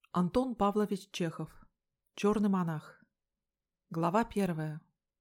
Антон Павлович Чехов. Черный монах. Глава 1.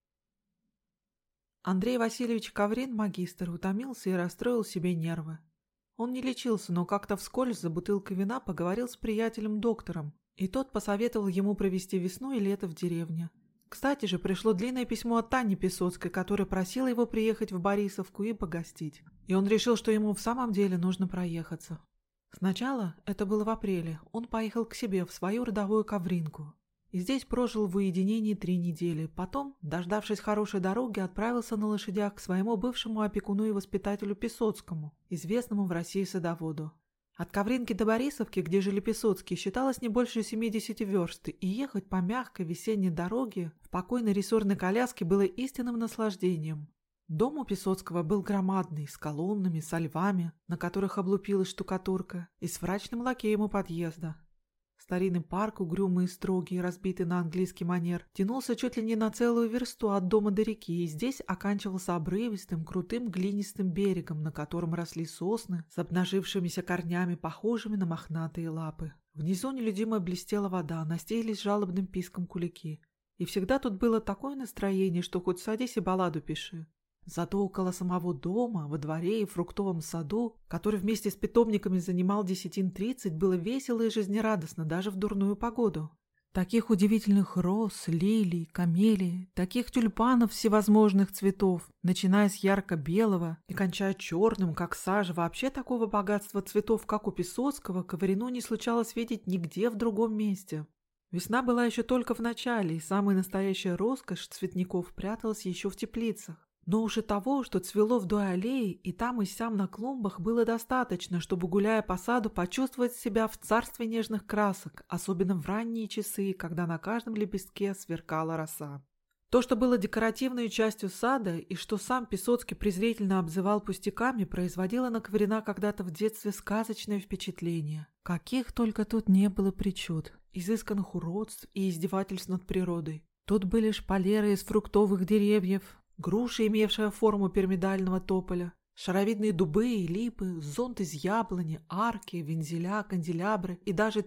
Андрей Васильевич Коврин, магистр, утомился и расстроил себе нервы. Он не лечился, но как-то вскользь за бутылкой вина поговорил с приятелем-доктором, и тот посоветовал ему провести весну и лето в деревне. Кстати же, пришло длинное письмо от Тани Песоцкой, которая просила его приехать в Борисовку и погостить. И он решил, что ему в самом деле нужно проехаться. Сначала, это было в апреле, он поехал к себе в свою родовую Ковринку. И здесь прожил в уединении 3 недели. Потом, дождавшись хорошей дороги, отправился на лошадях к своему бывшему опекуну и воспитателю Песоцкому, известному в России садоводу. От Ковринки до Борисовки, где жили Песоцкие, считалось не больше 70 верст, и ехать по мягкой весенней дороге в покойной рессорной коляске было истинным наслаждением. Дом у Песоцкого был громадный, с колоннами, со львами, на которых облупилась штукатурка, и с мрачным лакеем у подъезда. Старинный парк, угрюмый и строгий, разбитый на английский манер, тянулся чуть ли не на целую версту от дома до реки, и здесь оканчивался обрывистым, крутым глинистым берегом, на котором росли сосны с обнажившимися корнями, похожими на мохнатые лапы. Внизу нелюдимо блестела вода, настеялись жалобным писком кулики. И всегда тут было такое настроение, что хоть садись и балладу пиши. Зато около самого дома, во дворе и фруктовом саду, который вместе с питомниками занимал 30, было весело и жизнерадостно даже в дурную погоду. Таких удивительных роз, лилий, камелий, таких тюльпанов всевозможных цветов, начиная с ярко-белого и кончая черным, как сажа, вообще такого богатства цветов, как у Песоцкого, Коврину не случалось видеть нигде в другом месте. Весна была еще только в начале, и самая настоящая роскошь цветников пряталась еще в теплицах. Но уже того, что цвело вдоль аллеи, и там и сям на клумбах, было достаточно, чтобы, гуляя по саду, почувствовать себя в царстве нежных красок, особенно в ранние часы, когда на каждом лепестке сверкала роса. То, что было декоративной частью сада, и что сам Песоцкий презрительно обзывал пустяками, производило на Коврина когда-то в детстве сказочное впечатление. Каких только тут не было причуд, изысканных уродств и издевательств над природой. Тут были шпалеры из фруктовых деревьев, груша, имевшая форму пирамидального тополя, шаровидные дубы и липы, зонт из яблони, арки, вензеля, канделябры и даже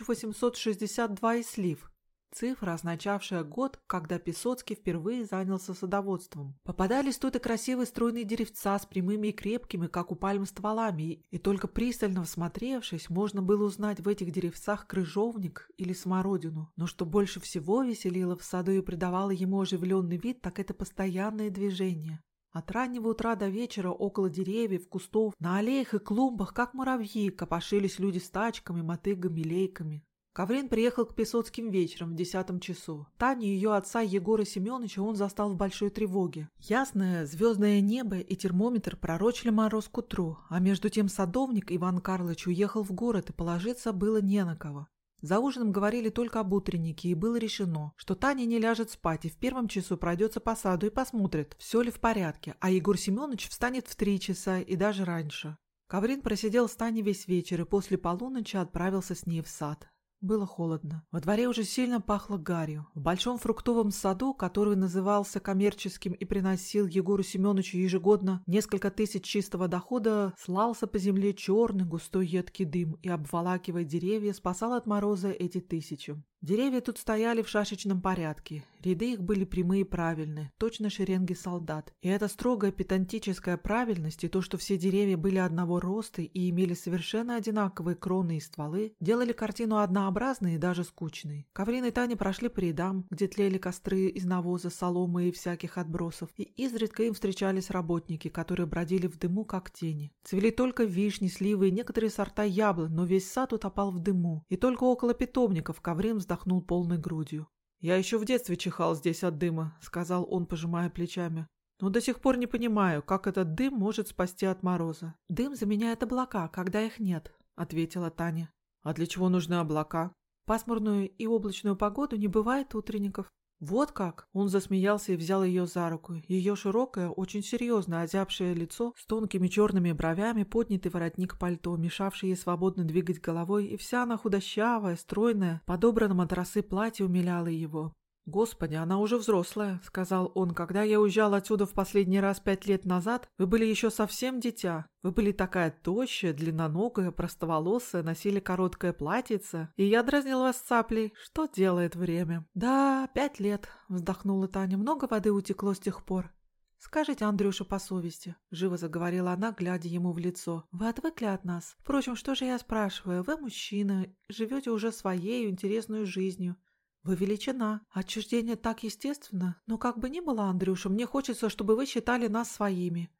1862 и слив. Цифра, означавшая год, когда Песоцкий впервые занялся садоводством. Попадались тут и красивые стройные деревца с прямыми и крепкими, как у пальм, стволами, и только пристально всмотревшись, можно было узнать в этих деревцах крыжовник или смородину. Но что больше всего веселило в саду и придавало ему оживленный вид, так это постоянное движение. От раннего утра до вечера около деревьев, кустов, на аллеях и клумбах, как муравьи, копошились люди с тачками, мотыгами, лейками. Коврин приехал к Песоцким вечером в 10 часу. Таню и ее отца Егора Семеновича он застал в большой тревоге. Ясное звездное небо и термометр пророчили мороз к утру, а между тем садовник Иван Карлович уехал в город, и положиться было не на кого. За ужином говорили только об утреннике, и было решено, что Таня не ляжет спать и в 1 часу пройдется по саду и посмотрит, все ли в порядке, а Егор Семенович встанет в 3 часа и даже раньше. Коврин просидел с Таней весь вечер и после полуночи отправился с ней в сад. Было холодно. Во дворе уже сильно пахло гарью. В большом фруктовом саду, который назывался коммерческим и приносил Егору Семеновичу ежегодно несколько тысяч чистого дохода, слался по земле черный густой едкий дым и, обволакивая деревья, спасал от мороза эти тысячи. Деревья тут стояли в шашечном порядке. Ряды их были прямые и правильные, точно шеренги солдат. И эта строгая педантическая правильность и то, что все деревья были одного роста и имели совершенно одинаковые кроны и стволы, делали картину однообразной и даже скучной. Коврин и Таня прошли по рядам, где тлели костры из навоза, соломы и всяких отбросов, и изредка им встречались работники, которые бродили в дыму, как тени. Цвели только вишни, сливы и некоторые сорта яблонь, но весь сад утопал в дыму, и только около питомников Коврин вздохнул полной грудью. «Я еще в детстве чихал здесь от дыма», — сказал он, пожимая плечами. «Но до сих пор не понимаю, как этот дым может спасти от мороза». «Дым заменяет облака, когда их нет», — ответила Таня. «А для чего нужны облака?» «В пасмурную и облачную погоду не бывает утренников». «Вот как!» Он засмеялся и взял ее за руку. Ее широкое, очень серьезное, озябшее лицо с тонкими черными бровями, поднятый воротник пальто, мешавший ей свободно двигать головой, и вся она худощавая, стройная, подобранном от росы платье умиляла его. «Господи, она уже взрослая», — сказал он. «Когда я уезжал отсюда в последний раз 5 лет назад, вы были еще совсем дитя. Вы были такая тощая, длинноногая, простоволосая, носили короткое платьице, и я дразнил вас цаплей. Что делает время?» «Да, 5 лет», — вздохнула Таня. «Много воды утекло с тех пор». «Скажите, Андрюша, по совести», — живо заговорила она, глядя ему в лицо. «Вы отвыкли от нас? Впрочем, что же я спрашиваю? Вы мужчина, живете уже своей интересной жизнью. Вы величина. Отчуждение так естественно. Но как бы ни было, Андрюша, мне хочется, чтобы вы считали нас своими.